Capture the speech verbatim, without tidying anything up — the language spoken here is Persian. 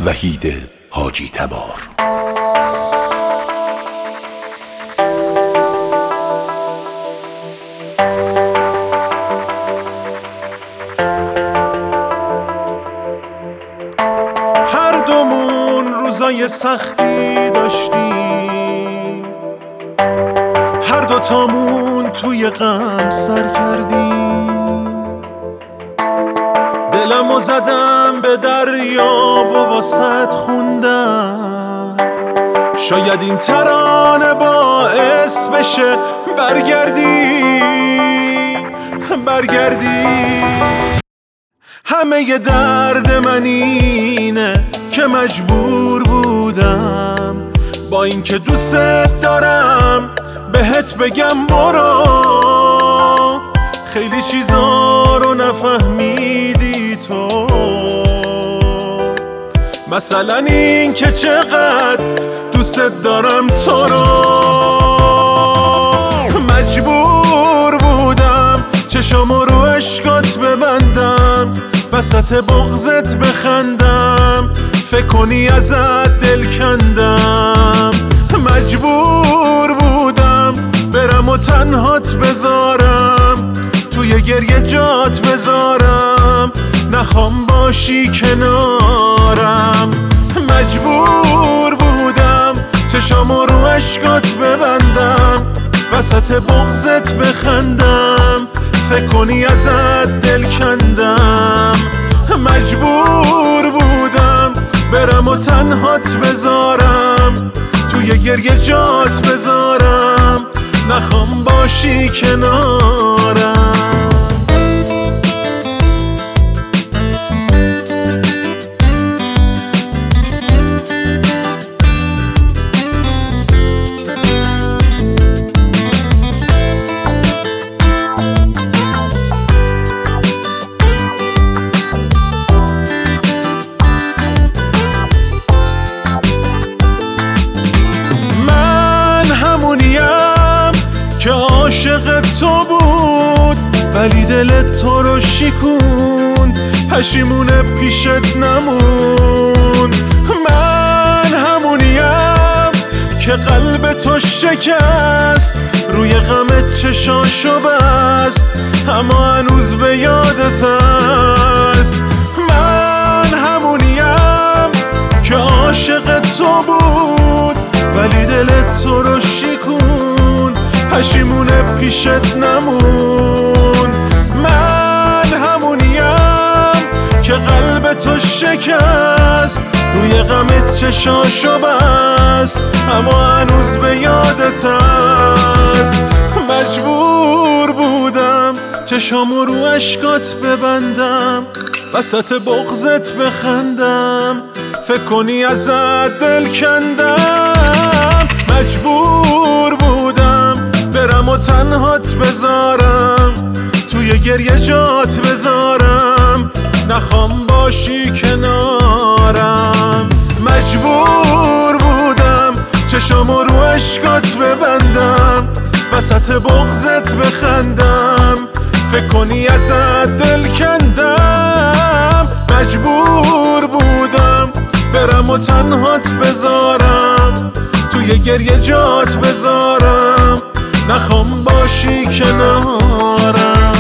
وحید حاجی تبار. هر دومون روزای سختی داشتیم، هر دوتامون توی غم سر کردیم. دلمو زدم به دریا و واسط خوندم، شاید این ترانه باعث بشه برگردی برگردی. همه ی درد من اینه که مجبور بودم با اینکه دوست دارم بهت بگم برو. خیلی چیزا رو نفهمیدی تو، مثلا این که چقدر دوست دارم تو رو. مجبور بودم چشامو رو عشقات ببندم، وسط بغضت بخندم، فکر کنی ازت دل کندم. مجبور بودم برم و تنهات بذارم، توی گریه جات بذارم، نخوام باشی کنارم. مجبور بودم چشامو رو عشقات ببندم، وسط بغضت بخندم، فکر کنی ازت دل کندم. مجبور بودم برم و تنهات بذارم، توی گریه جات بذارم، نخوام باشی کنارم. که عاشق تو بود ولی دلت تو رو شکوند، پشیمونه پیشت نموند. من همونیم که قلب تو شکست، روی غمت چشاشو بست، اما هنوز به یادت هست. من همونیم که عاشق تو بود ولی دلت تو رو شکوند، پشیمونه پیشت نمون. من همونیم که قلب تو شکست، روی غمت چشاشو بست، اما هنوز به یادت هست. مجبور بودم چشامو رو عشقات ببندم، وسط بغضت بخندم، فکر کنی ازت دل کندم. مجبور بودم برم و تنهات بذارم، توی گریه جات بذارم، نخوام باشی کنارم. مجبور بودم چشامو رو عشقات ببندم، وسط بغضت بخندم، فکر کنی ازت دل کندم. مجبور بودم برم و تنهات بذارم، توی گریه جات بذارم، نخوام باشی کنارم.